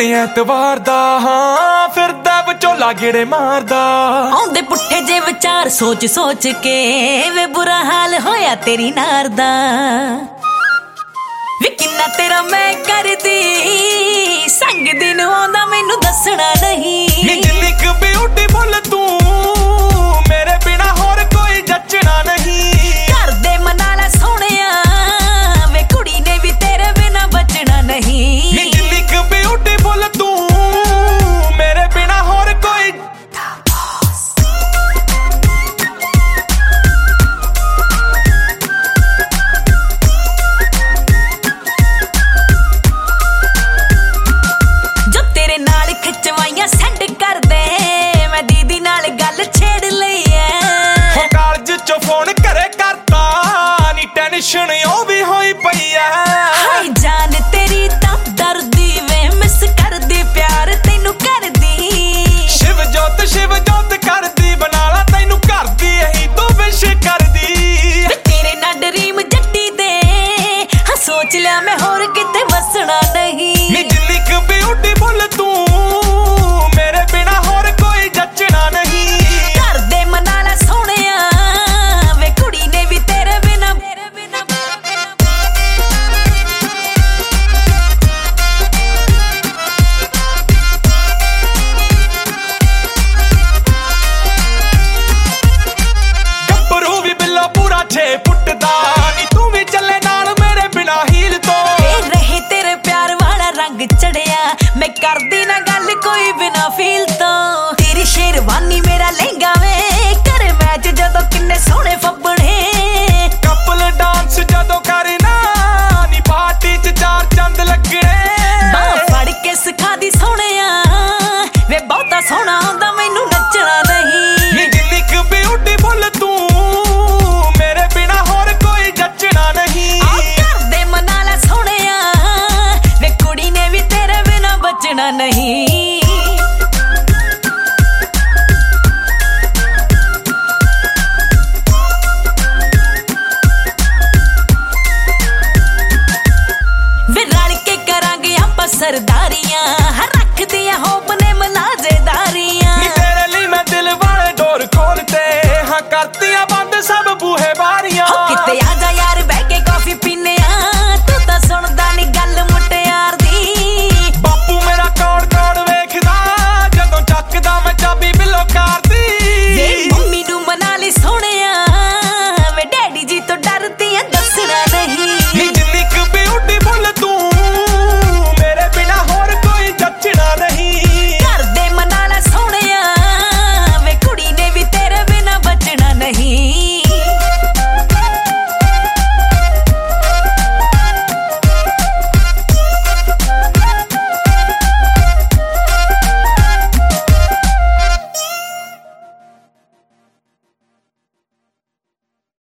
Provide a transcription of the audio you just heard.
ਐਤਵਾਰ ਦਾ ਹਾਂ ਫਿਰਦਾ ਵਿਚੋਲਾ ਗੇੜੇ ਮਾਰਦਾ ਆਉਂਦੇ ਪੁੱਠੇ ਜੇ ਵਿਚਾਰ ਸੋਚ ਸੋਚ ਕੇ ਵੇ ਬੁਰਾ ਹਾਲ ਹੋਇਆ ਤੇਰੀ ਨਾਰ ਦਾ ਵੇ ਕਿੰਨਾ ਤੇਰਾ ਮੈਂ ਕਰਦੀ ਸੰਗ ਦਿਨ ਆਉਂਦਾ ਮੈਨੂੰ ਦੱਸਣਾ ਨਹੀਂ ਨੀ ਜਿੰਨੀ ਕੁ ਬਿਊਟੀਫੁਲ ਤੂੰ ਮੇਰੇ ਬਿਨਾ ਹੋਰ ਕੋਈ ਜੱਚਣਾ ਨਹੀਂ ਘਰ ਦੇ ਮਨਾ ਲੈ ਸੋਹਣਿਆ ਵੇ ਕੁੜੀ ਨੇ ਵੀ ਤੇਰੇ ਬਿਨਾ ਬਚਣਾ ਨਹੀਂ ਨੀ ਜਿੰਨੀ ਕੁ ਬਿਊਟੀਫੁਲ ਤੂੰ ਮੇਰੇ ਬਿਨਾ ਹੋਰ ਕੋਈ ਜੋ ਤੇਰੇ ਨਾਲ ਖਿਚਵਾਈਆਂ ਸੈਂਡ ਕਰਦੇ ਮੈਂ ਦੀਦੀ ਨਾਲ ਗੱਲ ਛੇੜ ਲਈ ਐ ਹੋ ਕਾਲਜ ਚੋਂ ਫੋਨ ਘਰੇ ਕਰਤਾ ਨੀ ਟੈਨਸ਼ਨ ਉਹ ਵੀ ਹੋਈ ਪਈ ਐ ਹਾਏ ਜਾਨ ਤੇਰੀ ਤਾਂ ਡਰਦੀ ਵੇ ਮਿਸ ਕਰਦੀ ਪਿਆਰ ਤੈਨੂੰ ਕਰਦੀ ਸ਼ਿਵ ਜੋਤ ਕਰਦੀ ਬਣਾ ਲਾ ਤੈਨੂੰ ਕਰਦੀ ਇਹੀ ਤੂੰ ਵਿਸ਼ ਕਰਦੀ ਵੇ ਤੇਰੇ ਨਾਲ ਡਰੀਮ ਜੱਟੀ ਦੇ ਹਾਂ ਸੋਚ ਲਿਆ ਮੈਂ ਹੋਰ ਕਿਤੇ ਵਸਣਾ ਨਹੀਂ ਨੀ ਜਿੰਨੀ ਕੁ ਬਿਊਟੀਫੁਲ ਤੂੰ ਮੇਰੇ ਬਿਨਾ ਹੋਰ ਕੋਈ ਜੱਚਣਾ ਨਹੀਂ ਘਰ ਦੇ ਮਨਾ ਲੈ ਸੋਹਣਿਆ ਵੇ ਕੁੜੀ ਨੇ ਵੀ ਤੇਰੇ ਬਿਨਾ ਗੱਭਰੂ ਵੀ ਬਿੱਲਾ ਪੂਰਾ 6 ਫੁੱਟ ਦਾ ਨੀ ਤੂੰ ਵੀ ਚੱਲੇ ਨਾਲ ਮੇਰੇ ਬਿਨਾ ਹੀਲ ਤੋਂ ਇਹ ਰਹੇ ਤੇਰੇ ਪਿਆਰ ਵਾਲਾ ਰੰਗ ਚੜਿਆ ਮੈਂ ਕਰਦੀ ਨਾ ਗੱਲ ਕੋਈ ਬਿਨਾ ਫੀਲ ਤੋਂ ਤੇਰੀ ਸ਼ੇਰਵਾਨੀ ਮੇਰਾ ਲਹਿੰਗਾ ਵੇ ਕਰ ਮੈਚ ਜਦੋਂ ਕਿੰਨੇ ਸੋਹਣੇ ਫੱਬਣੇ ਕਪਲ ਡਾਂਸ ਜਦੋਂ ਕਰਨਾ ਨੀ ਪਾਰਟੀ 'ਚ 4 ਚੰਦ ਲੱਗਣੇ ਬਾਹ ਫੜ ਕੇ ਸਿਖਾ ਦੀ ਸੋਹਣਿਆ ਵੇ ਬਹੁਤਾ ਸੋਹਣਾ ਹੁੰਦਾ ਮੈਨੂੰ ਨੱਚਣਾ ਨਹੀਂ ਨੀ ਜਿੰਨੀ ਕੁ ਬਿਊਟੀਫੁਲ ਤੂੰ ਮੇਰੇ ਬਿਨਾ ਹੋਰ ਕੋਈ ਜੱਚਣਾ ਨਹੀਂ ਆ ਘਰ ਦੇ ਮਨਾ ਲੈ ਸੋਹਣਿਆ ਵੇ ਕੁੜੀ ਨੇ ਵੀ ਤੇਰੇ ਬਿਨਾ ਬਚਣਾ ਨਹੀਂ ਵੇ ਰਲ ਕੇ ਕਰਾਂਗੇ ਆਪਾਂ ਸਰਦਾਰੀਆਂ ਰੱਖਦੀਆਂ ਹੋਪ ਨੇ ਮਲਾਜੇਦਾਰੀਆਂ ਨੀ ਤੇਰੇ ਲਈ ਮੈਂ ਦਿਲ ਵਾਲੇ ਡੋਰ ਖੋਲਤੇ ਹਾਂ ਕਰਤੀਆਂ ਬੰਦ ਸਭ ਬੂਹੇ ਬਾਰੀਆਂ ਹੋ ਕਿਤੇ ਆ ਜਾ ਯਾਰ ਬੈ